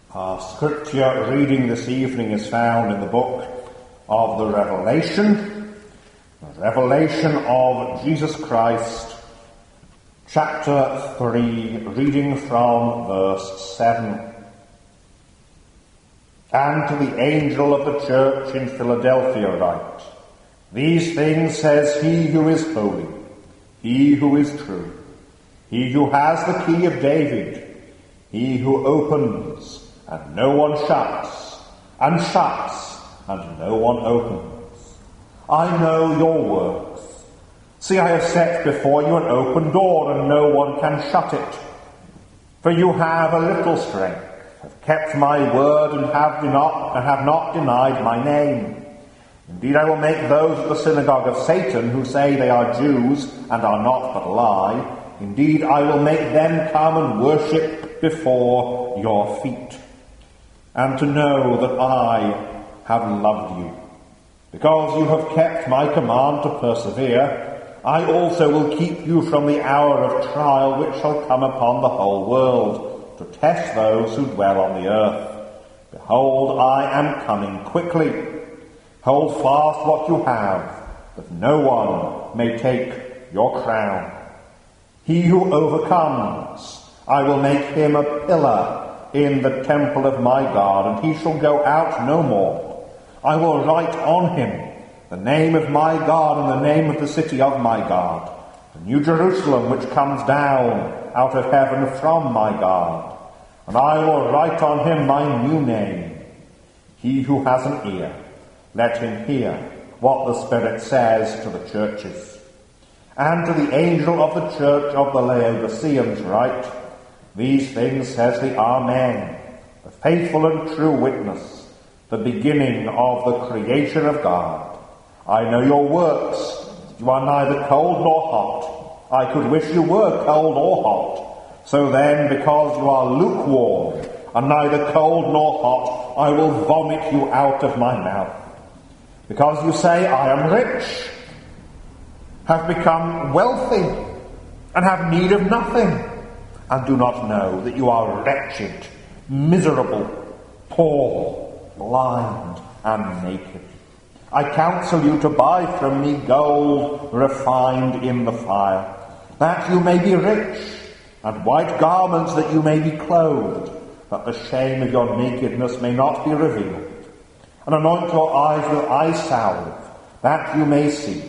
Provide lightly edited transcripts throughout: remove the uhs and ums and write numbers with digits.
Our scripture reading this evening is found in the book of the Revelation of Jesus Christ, chapter 3, reading from verse 7. And to the angel of the church in Philadelphia write, These things says he who is holy, he who is true, he who has the key of David, he who opens, and no one shuts, and shuts, and no one opens. I know your works. See, I have set before you an open door, and no one can shut it. For you have a little strength, have kept my word, and have not denied my name. Indeed, I will make those of the synagogue of Satan, who say they are Jews, and are not but lie, indeed, I will make them come and worship before your feet. And to know that I have loved you. Because you have kept my command to persevere, I also will keep you from the hour of trial which shall come upon the whole world, to test those who dwell on the earth. Behold, I am coming quickly. Hold fast what you have, that no one may take your crown. He who overcomes, I will make him a pillar in the temple of my God, and he shall go out no more. I will write on him the name of my God and the name of the city of my God, the new Jerusalem which comes down out of heaven from my God. And I will write on him my new name. He who has an ear, let him hear what the Spirit says to the churches. And to the angel of the church of the Laodiceans write, These things says the Amen, the faithful and true witness, the beginning of the creation of God. I know your works. You are neither cold nor hot. I could wish you were cold or hot. So then, because you are lukewarm and neither cold nor hot, I will vomit you out of my mouth. Because you say, I am rich, have become wealthy, and have need of nothing, and do not know that you are wretched, miserable, poor, blind, and naked. I counsel you to buy from me gold refined in the fire, that you may be rich, and white garments that you may be clothed, that the shame of your nakedness may not be revealed. And anoint your eyes with eye salve, that you may see.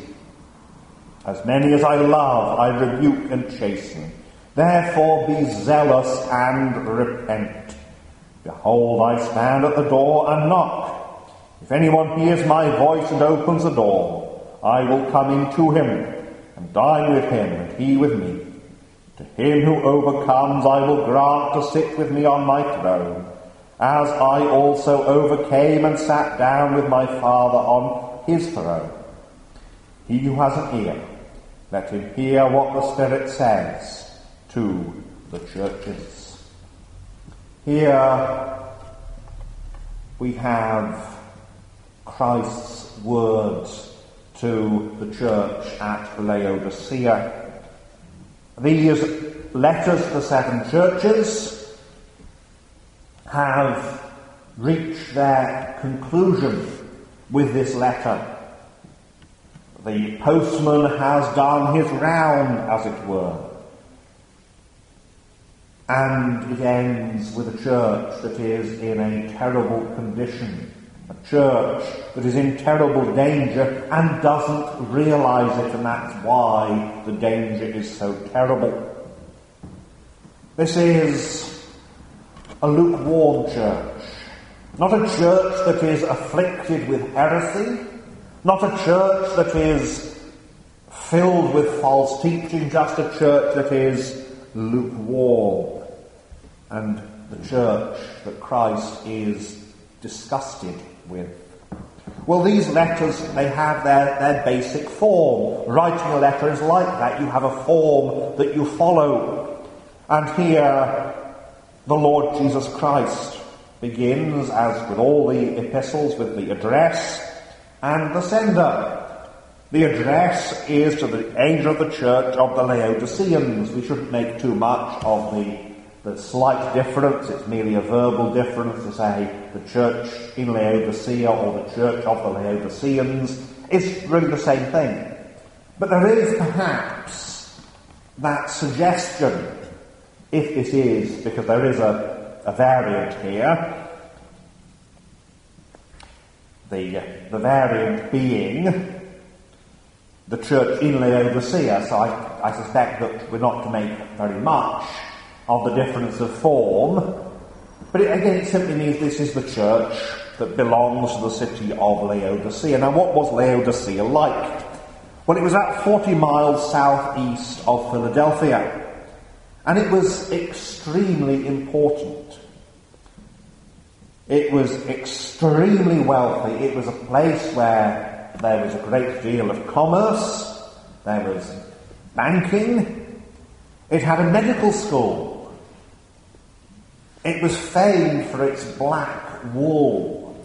As many as I love, I rebuke and chasten. Therefore be zealous and repent. Behold, I stand at the door and knock. If anyone hears my voice and opens the door, I will come in to him, and dine with him, and he with me. To him who overcomes I will grant to sit with me on my throne, as I also overcame and sat down with my Father on his throne. He who has an ear, let him hear what the Spirit says to the churches. Here we have Christ's words to the church at Laodicea. These letters to the seven churches have reached their conclusion with this letter. The postman has done his round, as it were. And it ends with a church that is in a terrible condition, a church that is in terrible danger and doesn't realize it, and that's why the danger is so terrible. This is a lukewarm church, not a church that is afflicted with heresy, not a church that is filled with false teaching, just a church that is lukewarm. And the church that Christ is disgusted with. Well, these letters, they have their basic form. Writing a letter is like that. You have a form that you follow. And here, the Lord Jesus Christ begins, as with all the epistles, with the address and the sender. The address is to the angel of the church of the Laodiceans. We shouldn't make too much of the the slight difference. It's merely a verbal difference to say the church in Laodicea or the church of the Laodiceans is really the same thing. But there is perhaps that suggestion, if this is, because there is a variant here, the variant being the church in Laodicea, so I suspect that we're not to make very much of the difference of form, but it simply means this is the church that belongs to the city of Laodicea. Now, what was Laodicea like? Well, it was about 40 miles southeast of Philadelphia, and it was extremely important. It was extremely wealthy. It was a place where there was a great deal of commerce, there was banking, it had a medical school. It was famed for its black wool,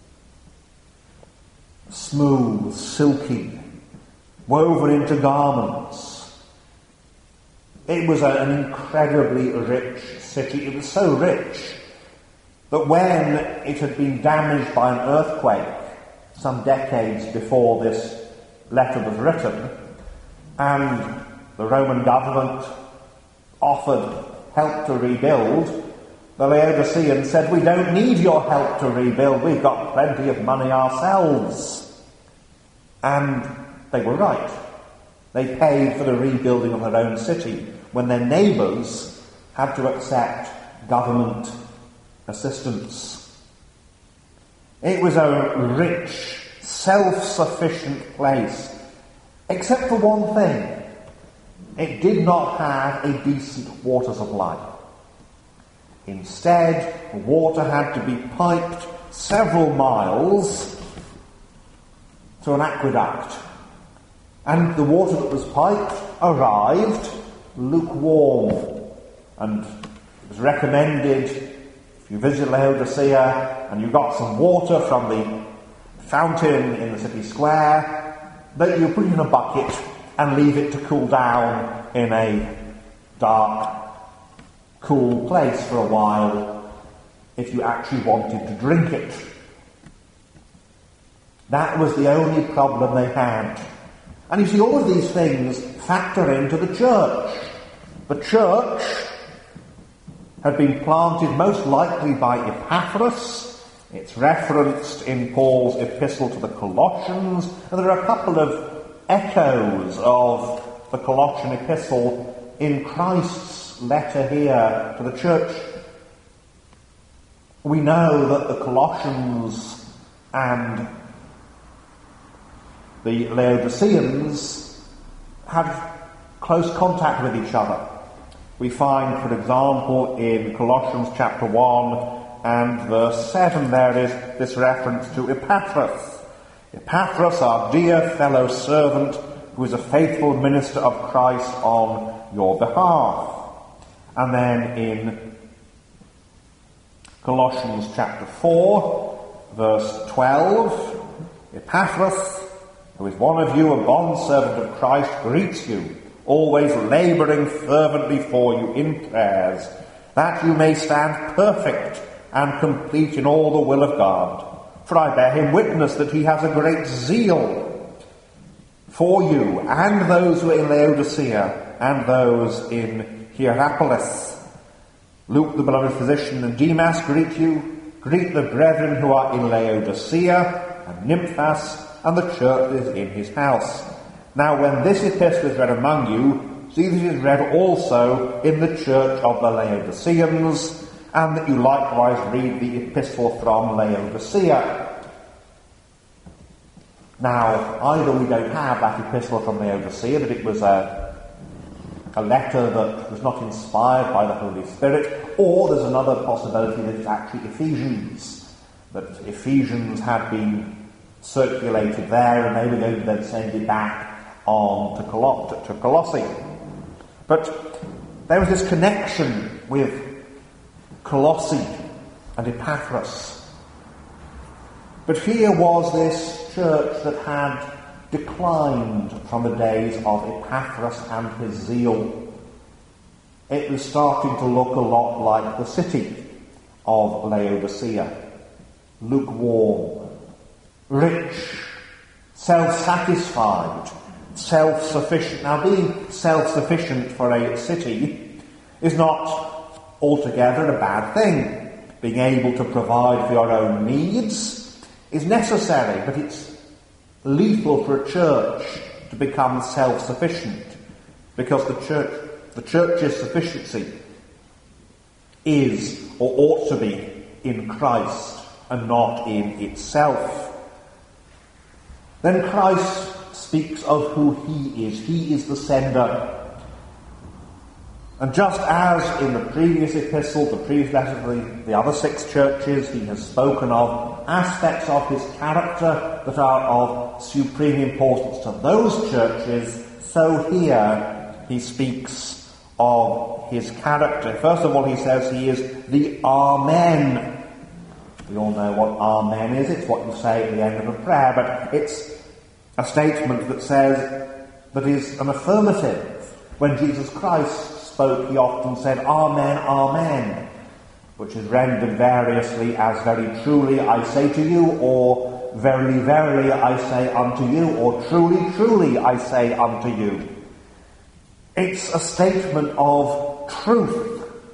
smooth, silky, woven into garments. It was an incredibly rich city. It was so rich that when it had been damaged by an earthquake some decades before this letter was written, and the Roman government offered help to rebuild, the Laodiceans said, "We don't need your help to rebuild, we've got plenty of money ourselves." And they were right. They paid for the rebuilding of their own city when their neighbours had to accept government assistance. It was a rich, self-sufficient place, except for one thing. It did not have a decent water supply. Instead, the water had to be piped several miles to an aqueduct. And the water that was piped arrived lukewarm. And it was recommended, if you visit Laodicea and you got some water from the fountain in the city square, that you put it in a bucket and leave it to cool down in a dark, cool place for a while if you actually wanted to drink it. That was the only problem they had. And you see, all of these things factor into the church. The church had been planted most likely by Epaphras. It's referenced in Paul's epistle to the Colossians, and there are a couple of echoes of the Colossian epistle in Christ's letter here to the church. We know that the Colossians and the Laodiceans had close contact with each other. We find, for example, in Colossians chapter 1 and verse 7, there is this reference to Epaphras. Epaphras, our dear fellow servant, who is a faithful minister of Christ on your behalf. And then in Colossians chapter 4, verse 12, Epaphras, who is one of you, a bondservant of Christ, greets you, always labouring fervently for you in prayers, that you may stand perfect and complete in all the will of God. For I bear him witness that he has a great zeal for you and those who are in Laodicea and those in Hierapolis. Luke, the beloved physician, and Demas greet you. Greet the brethren who are in Laodicea and Nymphas and the church that is in his house. Now when this epistle is read among you, see that it is read also in the church of the Laodiceans, and that you likewise read the epistle from Laodicea. Now, either we don't have that epistle from Laodicea, that it was a letter that was not inspired by the Holy Spirit, or there's another possibility that it's actually Ephesians, that Ephesians had been circulated there and they were going to then send it back on to Colossae. But there was this connection with Colossae and Epaphras. But here was this church that had declined from the days of Epaphras and his zeal. it was starting to look a lot like the city of Laodicea. Lukewarm, rich, self-satisfied, self-sufficient. Now, being self-sufficient for a city is not altogether a bad thing. Being able to provide for your own needs is necessary, but it's lethal for a church to become self-sufficient, because the church's sufficiency is, or ought to be, in Christ and not in itself. Then Christ speaks of who he is. He is the sender. And just as in the previous epistle, the previous letter to the other 6 churches, he has spoken of aspects of his character that are of supreme importance to those churches, so here he speaks of his character. First of all, he says he is the Amen. We all know what Amen is. It's what you say at the end of a prayer, but it's a statement that is an affirmative. When Jesus Christ spoke, he often said, Amen, Amen, which is rendered variously as very truly I say to you, or verily, verily I say unto you, or truly, truly I say unto you. It's a statement of truth.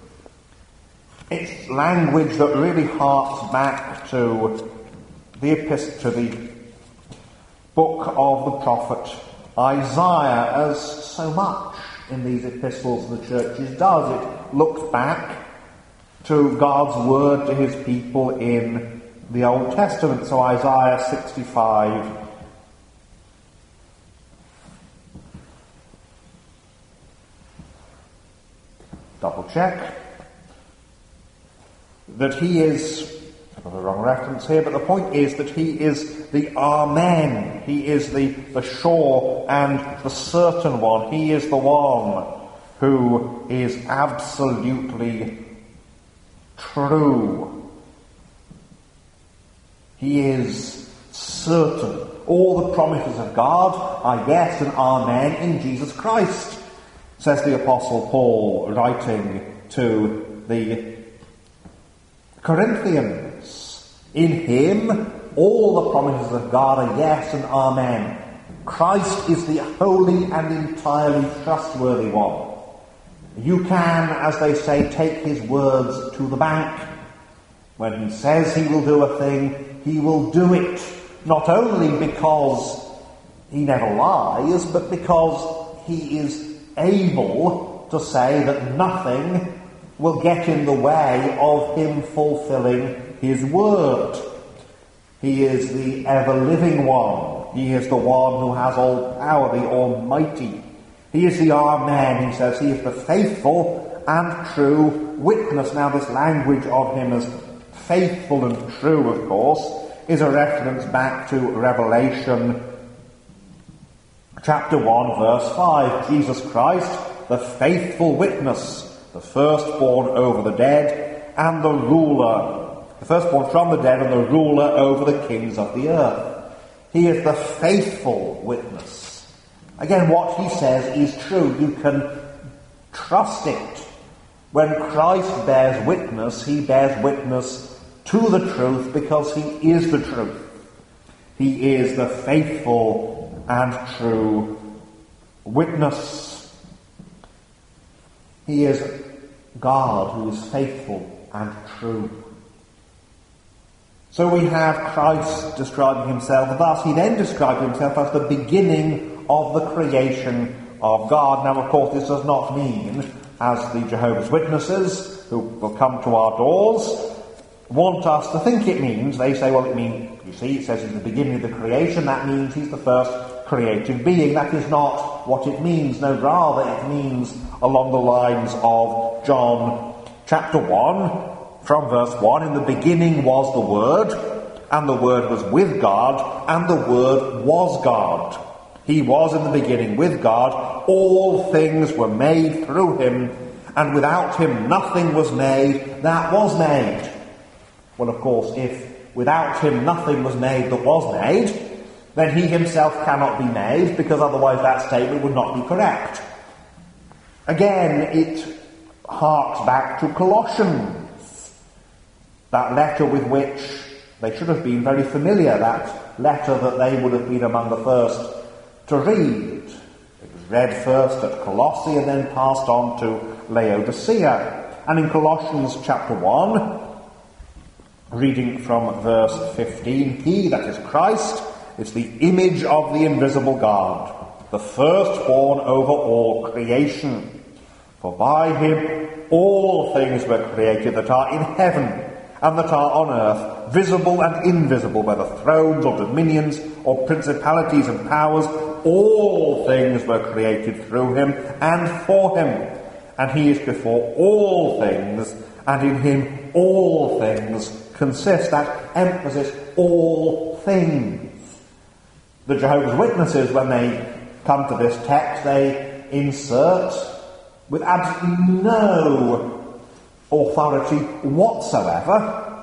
It's language that really harks back to the book of the prophet Isaiah, as so much in these epistles the churches does. It looks back to God's word to his people in the Old Testament. So Isaiah 65, double check that he is, I've got the wrong reference here, but the point is that he is the Amen. He is the sure and the certain one. He is the one who is absolutely true. He is certain. All the promises of God are yes and amen in Jesus Christ, says the Apostle Paul, writing to the Corinthians. In him, all the promises of God are yes and amen. Christ is the holy and entirely trustworthy one. You can, as they say, take his words to the bank. When he says he will do a thing, he will do it. Not only because he never lies, but because he is able to say that nothing will get in the way of him fulfilling his word. He is the ever-living one. He is the one who has all power, the Almighty. He is the Amen. He says he is the faithful and true witness. Now, this language of him as faithful and true, of course, is a reference back to Revelation chapter 1, verse 5. Jesus Christ, the faithful witness, the firstborn over the dead, and the ruler, the firstborn from the dead, and the ruler over the kings of the earth. He is the faithful witness. Again, what he says is true. You can trust it. When Christ bears witness, he bears witness to the truth because he is the truth. He is the faithful and true witness. He is God who is faithful and true. So we have Christ describing himself thus. He then described himself as the beginning of the creation of God. Now, of course, this does not mean, as the Jehovah's Witnesses, who will come to our doors, want us to think it means. They say, well, it means, you see, it says he's the beginning of the creation. That means he's the first creative being. That is not what it means. No, rather it means along the lines of John chapter 1, from verse 1, in the beginning was the Word, and the Word was with God, and the Word was God. He was in the beginning with God. All things were made through him, and without him nothing was made that was made. Well, of course, if without him nothing was made that was made, then he himself cannot be made, because otherwise that statement would not be correct. Again, it harks back to Colossians, that letter with which they should have been very familiar, that letter that they would have been among the first to read. It was read first at Colossae and then passed on to Laodicea. And in Colossians chapter 1, reading from verse 15, he, that is Christ, is the image of the invisible God, the firstborn over all creation. For by him all things were created that are in heaven and that are on earth, visible and invisible, whether thrones or dominions or principalities and powers. All things were created through him and for him. And he is before all things, and in him all things consist. That emphasis, all things. The Jehovah's Witnesses, when they come to this text, they insert, with absolutely no authority whatsoever,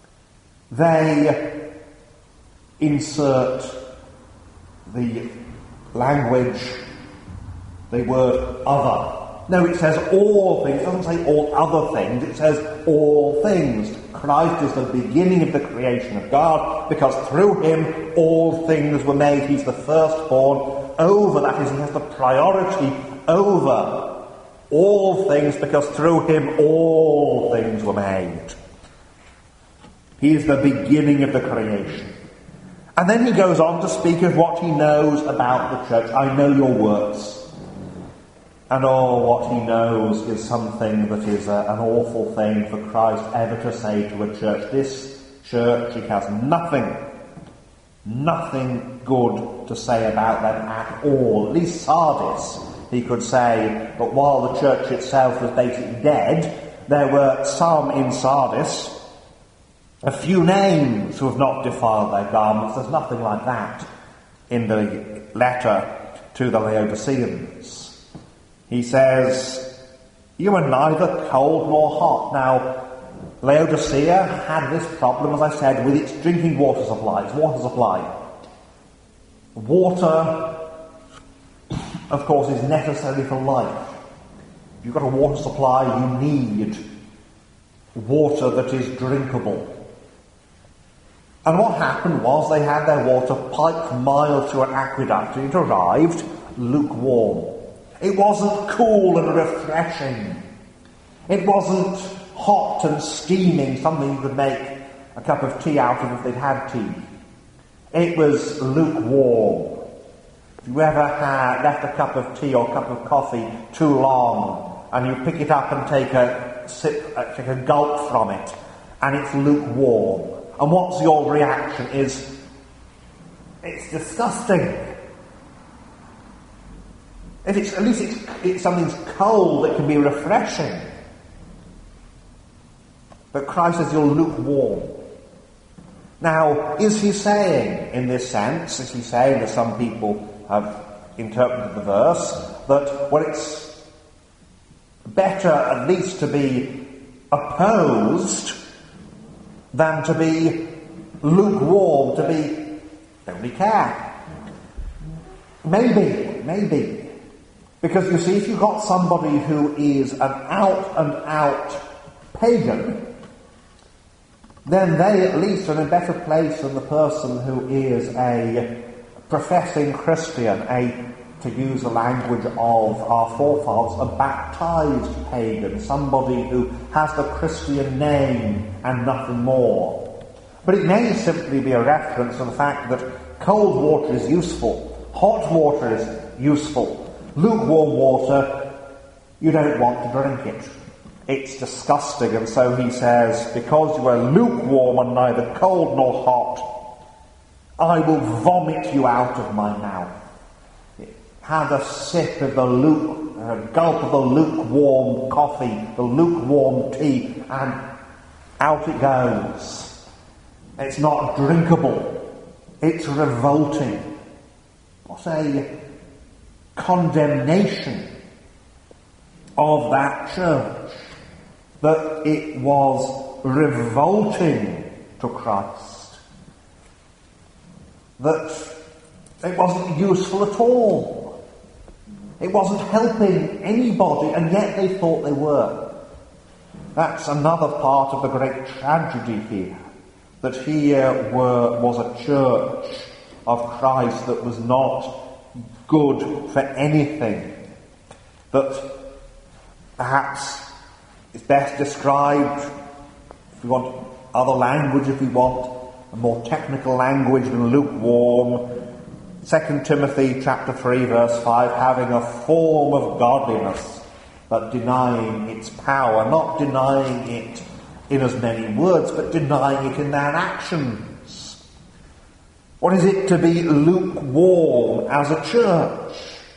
they insert the language, the word other. No, it says all things. It doesn't say all other things. It says all things. Christ is the beginning of the creation of God, because through him all things were made. He's the firstborn over, that is, he has the priority over all things, because through him all things were made. He is the beginning of the creation. And then he goes on to speak of what he knows about the church. I know your works. And what he knows is something that is an awful thing for Christ ever to say to a church. This church, he has nothing good to say about them at all. At least Sardis, he could say, but while the church itself was basically dead, there were some in Sardis, a few names, who have not defiled their garments. There's nothing like that in the letter to the Laodiceans. He says, you are neither cold nor hot. Now, Laodicea had this problem, as I said, with its drinking water supply. Water, of course, is necessary for life. If you've got a water supply, you need water that is drinkable. And what happened was they had their water piped miles to an aqueduct, and it arrived lukewarm. It wasn't cool and refreshing. It wasn't hot and steaming, something you could make a cup of tea out of if they'd had tea. It was lukewarm. If you ever had left a cup of tea or a cup of coffee too long, and you pick it up and take a sip, take a gulp from it, and it's lukewarm, and what's your reaction is, it's disgusting. If it's, at least it's something's cold that can be refreshing. But Christ says you're lukewarm. Now, is he saying, in this sense, is he saying, that some people have interpreted the verse, that, well, it's better at least to be opposed than to be lukewarm, to be, don't really care? Maybe. Because, you see, if you've got somebody who is an out-and-out pagan, then they at least are in a better place than the person who is a professing Christian, to use the language of our forefathers, a baptized pagan, somebody who has the Christian name and nothing more. But it may simply be a reference to the fact that cold water is useful, hot water is useful, lukewarm water, you don't want to drink it. It's disgusting. And so he says, because you are lukewarm and neither cold nor hot, I will vomit you out of my mouth. Have a sip of a gulp of the lukewarm coffee, the lukewarm tea, and out it goes. It's not drinkable. It's revolting. What a condemnation of that church, that it was revolting to Christ, that it wasn't useful at all, it wasn't helping anybody, and yet they thought they were. That's another part of the great tragedy here, that here was a church of Christ that was not good for anything, that perhaps is best described, if we want other language, if we want a more technical language than lukewarm, 2 Timothy chapter 3 verse 5, having a form of godliness, but denying its power, not denying it in as many words, but denying it in their actions. What is it to be lukewarm as a church?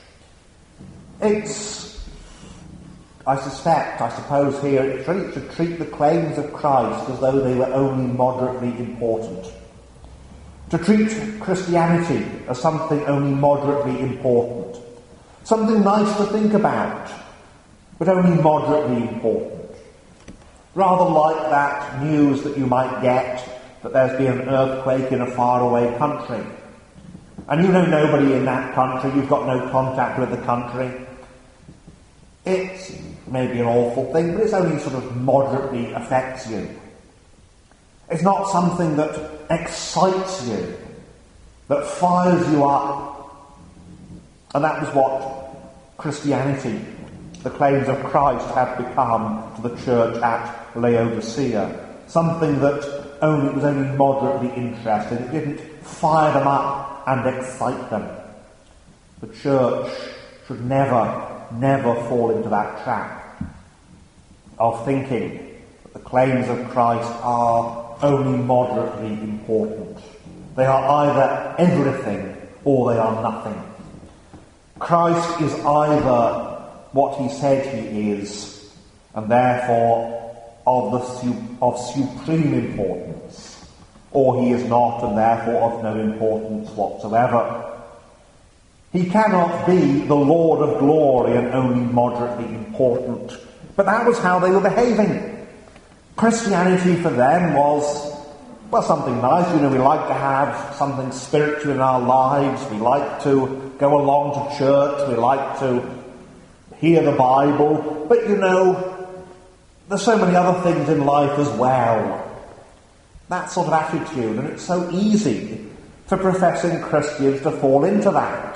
It's, I suppose here, it's really to treat the claims of Christ as though they were only moderately important. To treat Christianity as something only moderately important. Something nice to think about, but only moderately important. Rather like that news that you might get that there's been an earthquake in a faraway country. And you know nobody in that country, you've got no contact with the country. It's maybe an awful thing, but it's only sort of moderately affects you. It's not something that excites you, that fires you up. And that was what Christianity, the claims of Christ, had become to the church at Laodicea. Something that was only moderately interested. It didn't fire them up and excite them. The church should never fall into that trap of thinking that the claims of Christ are only moderately important. They are either everything or they are nothing. Christ is either what he said he is, and therefore of supreme importance, or he is not, and therefore of no importance whatsoever. He cannot be the Lord of glory and only moderately important. But that was how they were behaving. Christianity for them was, well, something nice. You know, we like to have something spiritual in our lives. We like to go along to church. We like to hear the Bible. But, you know, there's so many other things in life as well. That sort of attitude. And it's so easy for professing Christians to fall into that.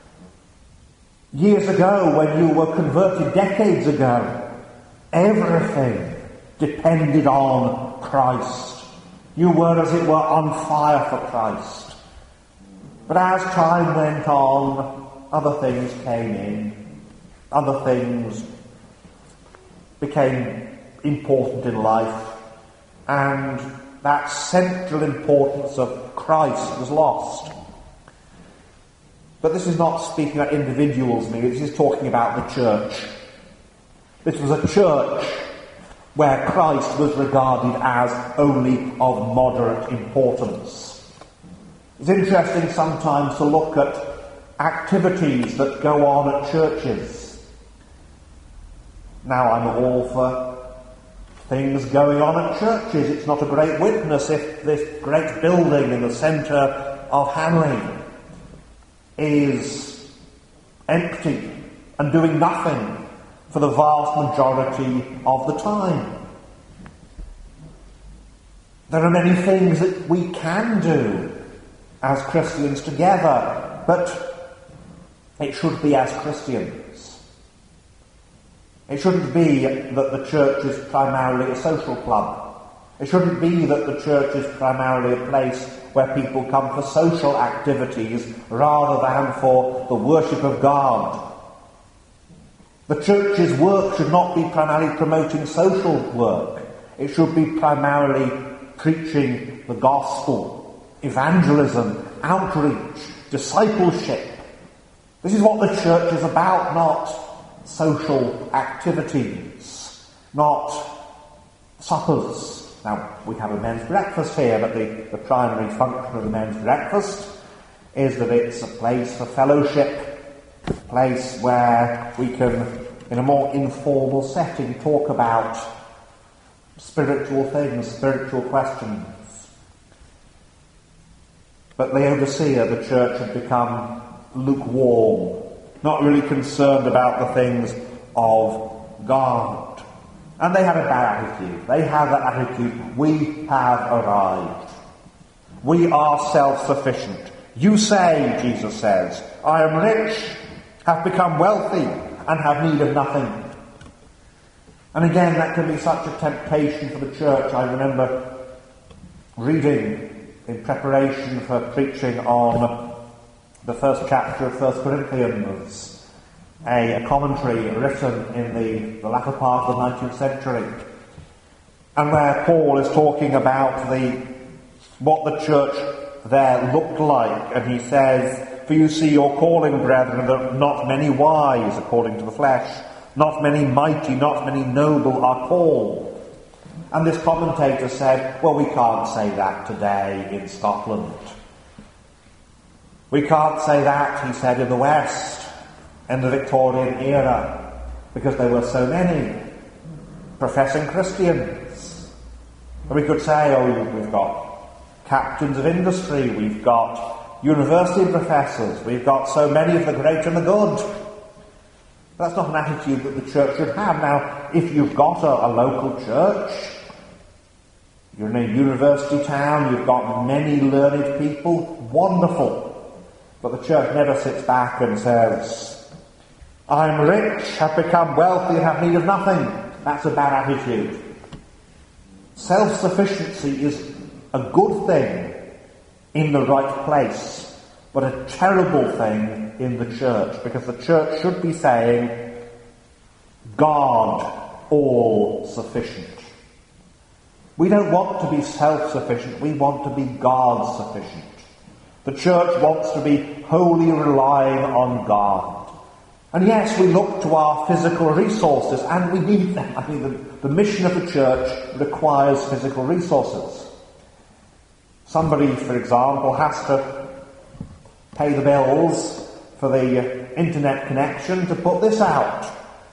Years ago, when you were converted, decades ago, everything depended on Christ. You were, as it were, on fire for Christ. But as time went on, other things came in. Other things became important in life. And that central importance of Christ was lost. But this is not speaking about individuals, this is talking about the church. This was a church where Christ was regarded as only of moderate importance. It's interesting sometimes to look at activities that go on at churches. Now, I'm all for things going on at churches. It's not a great witness if this great building in the centre of Hanley is empty and doing nothing for the vast majority of the time. There are many things that we can do as Christians together, but it should be as Christians. It shouldn't be that the church is primarily a social club. It shouldn't be that the church is primarily a place where people come for social activities rather than for the worship of God. The church's work should not be primarily promoting social work. It should be primarily preaching the gospel, evangelism, outreach, discipleship. This is what the church is about, not social activities, not suppers. Now, we have a men's breakfast here, but the primary function of the men's breakfast is that it's a place for fellowship, a place where we can, in a more informal setting, talk about spiritual things, spiritual questions. But Laodicea, the church, had become lukewarm, not really concerned about the things of God. And they had a bad attitude. They had that attitude, we have arrived. We are self-sufficient. You say, Jesus says, I am rich, have become wealthy, and have need of nothing. And again, that can be such a temptation for the church. I remember reading in preparation for preaching on the first chapter of 1 Corinthians, a commentary written in the latter part of the 19th century, and where Paul is talking about what the church there looked like, and he says, for you see your calling, brethren, that not many wise according to the flesh, not many mighty, not many noble are called. And this commentator said, well, we can't say that today in Scotland. We can't say that, he said, in the West, in the Victorian era, because there were so many professing Christians. And we could say, we've got captains of industry, we've got university professors, we've got so many of the great and the good. That's not an attitude that the church should have. Now, if you've got a local church, you're in a university town, you've got many learned people, wonderful. But the church never sits back and says, I'm rich, have become wealthy, and have need of nothing. That's a bad attitude. Self-sufficiency is a good thing in the right place, but a terrible thing in the church, because the church should be saying, God all sufficient. We don't want to be self-sufficient, we want to be God sufficient. The church wants to be wholly relying on God. And yes, we look to our physical resources, and we need them. I mean, the mission of the church requires physical resources. Somebody, for example, has to pay the bills for the internet connection to put this out.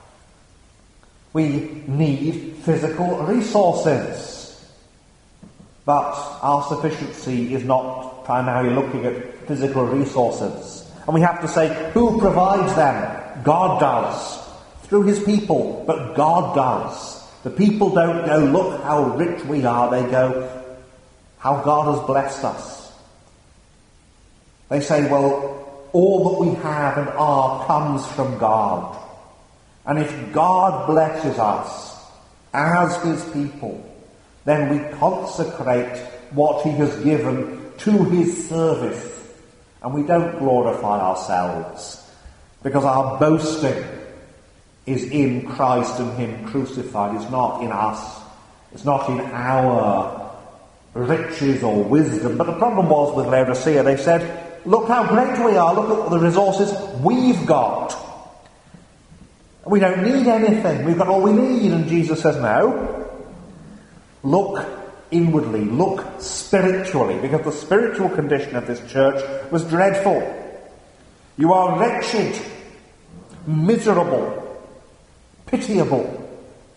We need physical resources. But our sufficiency is not primarily looking at physical resources. And we have to say, who provides them? God does. Through his people, but God does. The people don't go, look how rich we are. They go, how God has blessed us. They say, well, all that we have and are comes from God. And if God blesses us as his people, then we consecrate what he has given to his service. And we don't glorify ourselves, because our boasting is in Christ and him crucified. It's not in us. It's not in our riches or wisdom. But the problem was with Laodicea, they said, look how great we are, look at the resources we've got. We don't need anything, we've got all we need. And Jesus says, no. Look inwardly, look spiritually, because the spiritual condition of this church was dreadful. You are wretched, miserable, pitiable,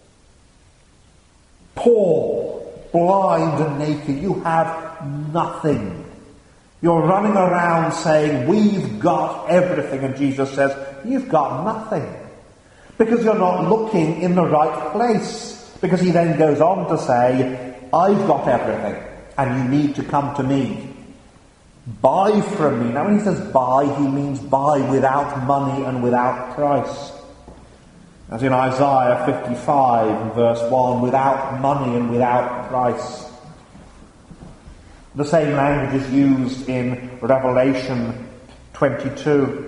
poor, blind and naked. You have nothing. You're running around saying, we've got everything, and Jesus says, you've got nothing, because you're not looking in the right place. Because he then goes on to say, I've got everything, and you need to come to me. Buy from me. Now when he says buy, he means buy without money and without price. As in Isaiah 55 and verse 1, without money and without price. The same language is used in Revelation 22.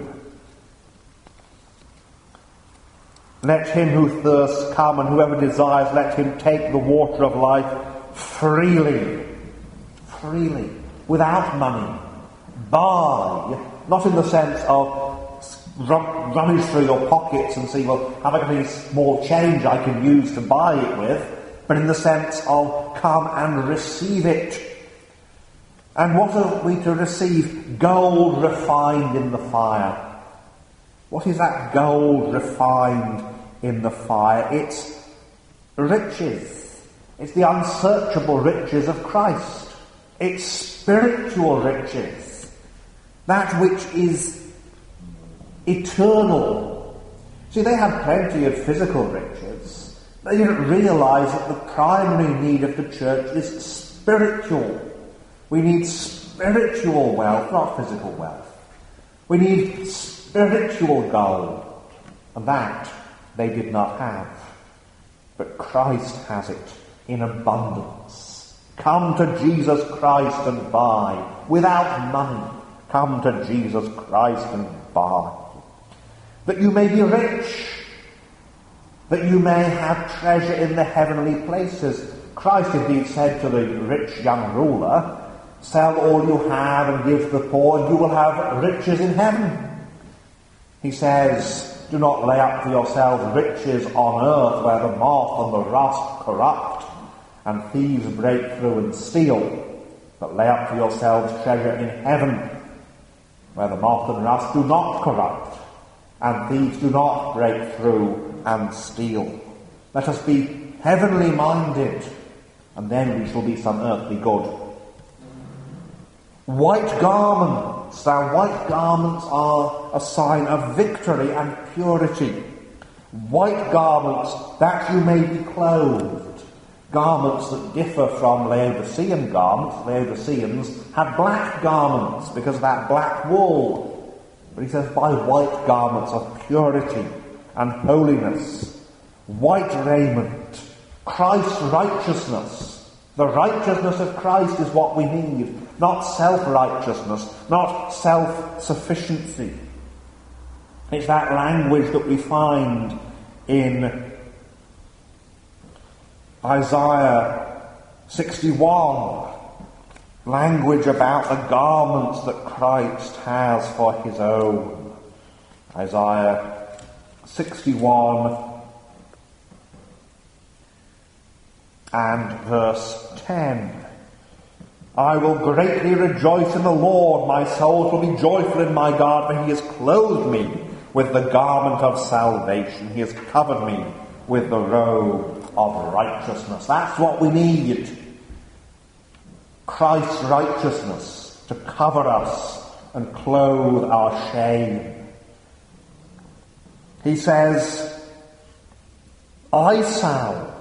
Let him who thirsts come, and whoever desires, let him take the water of life freely. Freely. Without money. Buy. Not in the sense of rummage through your pockets and see, well, have I got any small change I can use to buy it with? But in the sense of come and receive it. And what are we to receive? Gold refined in the fire. What is that gold refined in the fire? It's riches. It's the unsearchable riches of Christ. It's spiritual riches. That which is eternal. See, they had plenty of physical riches, They didn't realise that the primary need of the church is spiritual. We need spiritual wealth, not physical wealth. We need spiritual gold. And that they did not have. But Christ has it in abundance. Come to Jesus Christ and buy. Without money, come to Jesus Christ and buy. That you may be rich. That you may have treasure in the heavenly places. Christ indeed said to the rich young ruler, sell all you have and give to the poor, and you will have riches in heaven. He says, do not lay up for yourselves riches on earth where the moth and the rust corrupt, and thieves break through and steal, but lay up for yourselves treasure in heaven where the moth and rust do not corrupt, and thieves do not break through and steal. Let us be heavenly minded, and then we shall be some earthly good. White garments. Now, white garments are a sign of victory and purity. White garments that you may be clothed. Garments that differ from Laodicean garments. Laodiceans had black garments because of that black wool. But he says, by white garments of purity and holiness. White raiment. Christ's righteousness. The righteousness of Christ is what we need. Not self-righteousness, not self-sufficiency. It's that language that we find in Isaiah 61. Language about the garments that Christ has for his own. Isaiah 61 and verse 10. I will greatly rejoice in the Lord. My soul shall be joyful in my God, for he has clothed me with the garment of salvation. He has covered me with the robe of righteousness. That's what we need. Christ's righteousness to cover us and clothe our shame. He says, I salve,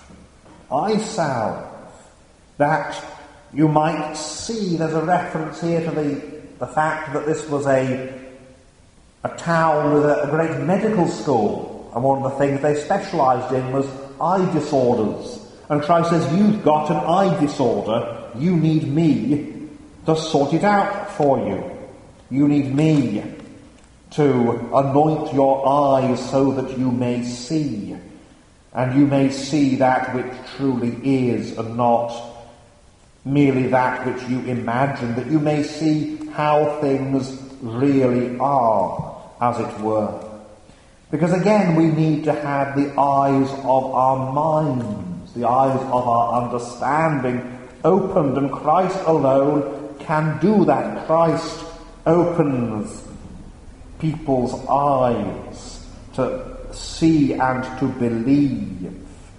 that you might see. There's a reference here to the fact that this was a town with a great medical school, and one of the things they specialised in was eye disorders. And Christ says, you've got an eye disorder, you need me to sort it out for you. You need me to anoint your eyes so that you may see, and you may see that which truly is and not merely that which you imagine, that you may see how things really are, as it were. Because again, we need to have the eyes of our minds, the eyes of our understanding opened, and Christ alone can do that. Christ opens people's eyes to see and to believe.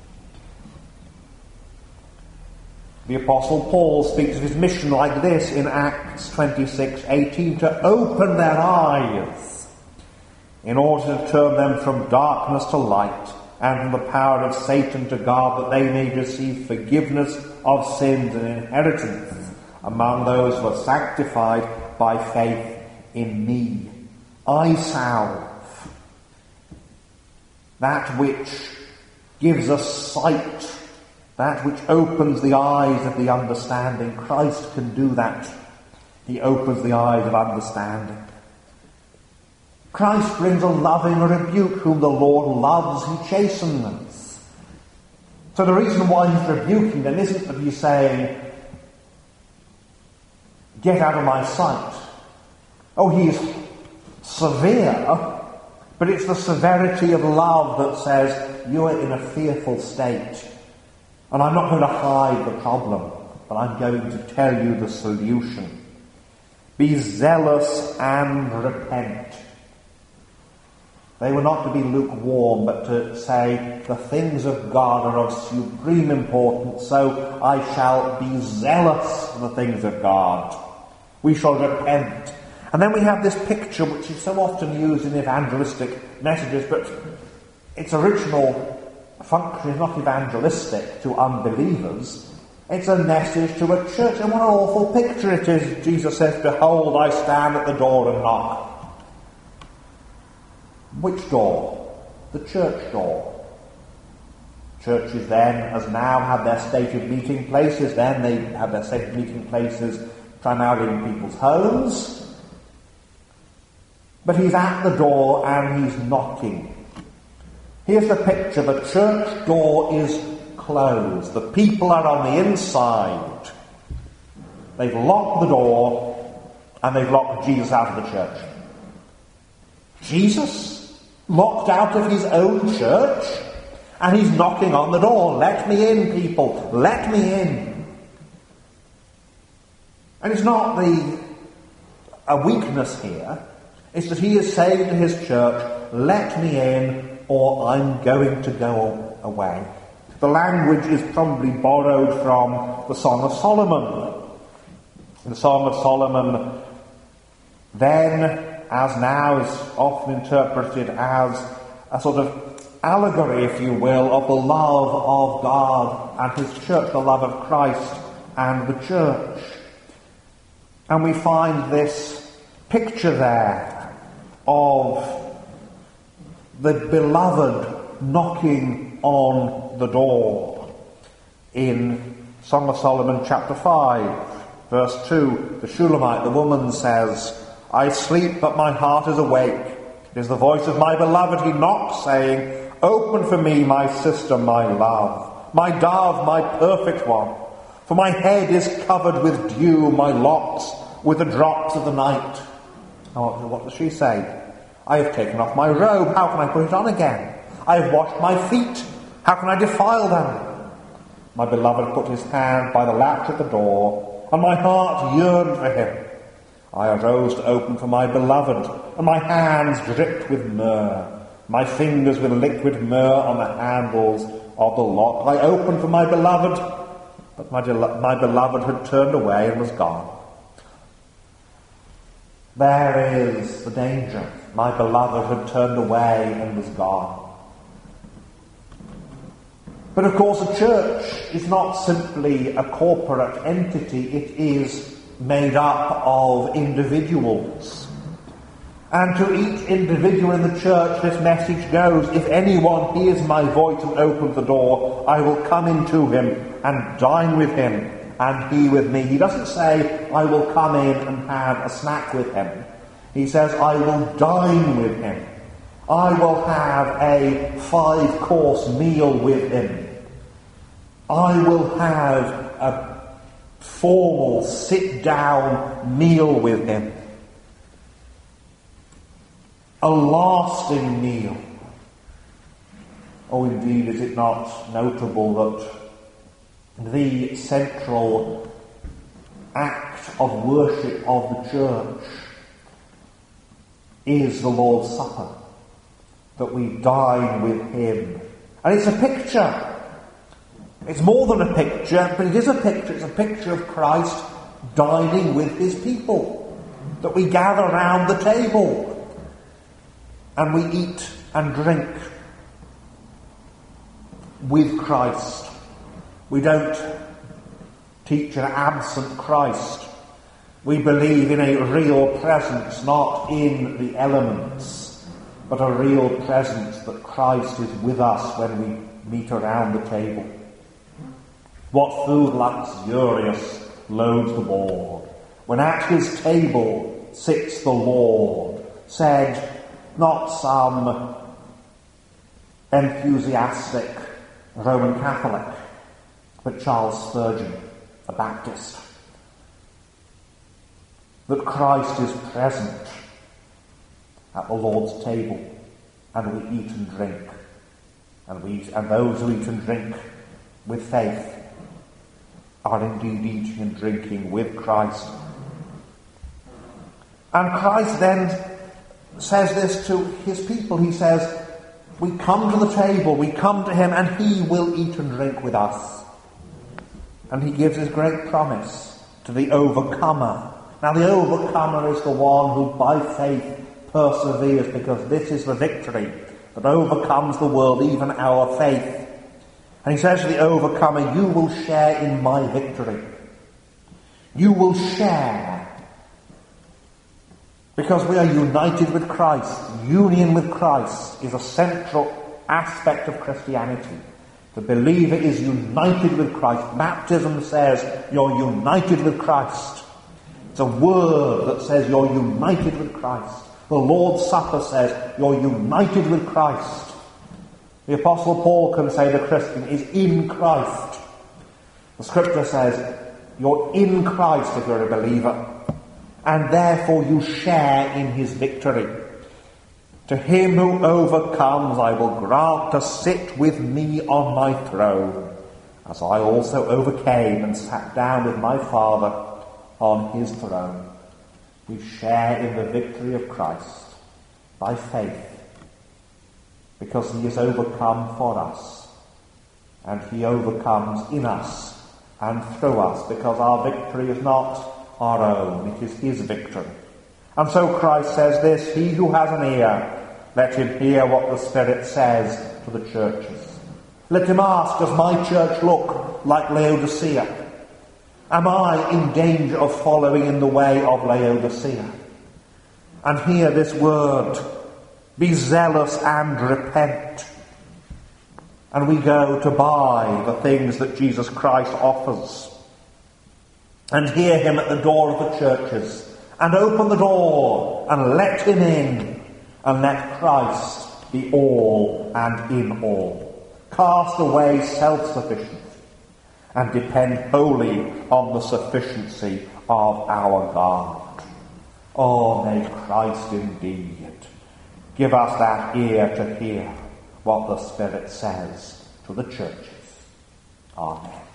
The Apostle Paul speaks of his mission like this in Acts 26:18, to open their eyes in order to turn them from darkness to light and from the power of Satan to God, that they may receive forgiveness of sins and inheritance among those who are sanctified by faith in me. I salve, that which gives us sight, that which opens the eyes of the understanding. Christ can do that. He opens the eyes of understanding. Christ brings a loving rebuke. Whom the Lord loves, he chastens. So the reason why he's rebuking them isn't that he's saying, get out of my sight. Oh, he's severe, but it's the severity of love that says, you are in a fearful state. And I'm not going to hide the problem, but I'm going to tell you the solution. Be zealous and repent. They were not to be lukewarm, but to say, the things of God are of supreme importance, so I shall be zealous for the things of God. We shall repent. And then we have this picture which is so often used in evangelistic messages, but its original function is not evangelistic to unbelievers. It's a message to a church. And what an awful picture it is. Jesus says, "Behold, I stand at the door and knock." Which door? The church door. Churches then, as now, have their stated meeting places. Then they have their stated meeting places primarily in people's homes. But he's at the door and he's knocking. Here's the picture. The church door is closed. The people are on the inside. They've locked the door and they've locked Jesus out of the church. Jesus locked out of his own church, and he's knocking on the door. "Let me in, people. Let me in." And it's not a weakness here. It's that he is saying to his church, "Let me in, or I'm going to go away." The language is probably borrowed from the Song of Solomon. The Song of Solomon, then, as now, is often interpreted as a sort of allegory, if you will, of the love of God and his church, the love of Christ and the church. And we find this picture there of the beloved knocking on the door in Song of Solomon chapter 5, verse 2. The Shulamite, the woman, says, "I sleep, but my heart is awake. It is the voice of my beloved. He knocks, saying, 'Open for me, my sister, my love, my dove, my perfect one. For my head is covered with dew, my locks with the drops of the night.'" Oh, what does she say? "I have taken off my robe. How can I put it on again? I have washed my feet. How can I defile them? My beloved put his hand by the latch at the door, and my heart yearned for him. I arose to open for my beloved, and my hands dripped with myrrh, my fingers with liquid myrrh on the handles of the lock. I opened for my beloved, but my beloved had turned away and was gone." There is the danger. My beloved had turned away and was gone. But of course, a church is not simply a corporate entity. It is made up of individuals. And to each individual in the church, this message goes, "If anyone hears my voice and opens the door, I will come into him and dine with him, and he with me." He doesn't say, "I will come in and have a snack with him." He says, "I will dine with him. I will have a 5-course meal with him. I will have a formal sit-down meal with him. A lasting meal." Oh, indeed, is it not notable that the central act of worship of the church is the Lord's Supper, that we dine with him. And it's a picture. It's more than a picture, but it is a picture. It's a picture of Christ dining with his people, that we gather round the table and we eat and drink with Christ. We don't teach an absent Christ. We believe in a real presence, not in the elements, but a real presence that Christ is with us when we meet around the table. What food luxurious loads the board, when at his table sits the Lord, said not some enthusiastic Roman Catholic, but Charles Spurgeon, a Baptist. That Christ is present at the Lord's table, and we eat and drink, and those who eat and drink with faith are indeed eating and drinking with Christ. And Christ then says this to his people. He says, we come to the table, we come to him, and he will eat and drink with us. And he gives his great promise to the overcomer. Now, the overcomer is the one who by faith perseveres, because this is the victory that overcomes the world, even our faith. And he says to the overcomer, you will share in my victory. You will share. Because we are united with Christ. Union with Christ is a central aspect of Christianity. The believer is united with Christ. Baptism says you're united with Christ. It's a word that says you're united with Christ. The Lord's Supper says you're united with Christ. The Apostle Paul can say the Christian is in Christ. The Scripture says you're in Christ if you're a believer. And therefore you share in his victory. To him who overcomes I will grant to sit with me on my throne, as I also overcame and sat down with my Father on his throne. We share in the victory of Christ by faith, because he has overcome for us, and he overcomes in us and through us, because our victory is not our own, it is his victory. And so Christ says this, he who has an ear, let him hear what the Spirit says to the churches. Let him ask, does my church look like Laodicea? Am I in danger of following in the way of Laodicea? And hear this word, be zealous and repent. And we go to buy the things that Jesus Christ offers. And hear him at the door of the churches. And open the door and let him in. And let Christ be all and in all. Cast away self-sufficiency and depend wholly on the sufficiency of our God. Oh, may Christ indeed give us that ear to hear what the Spirit says to the churches. Amen.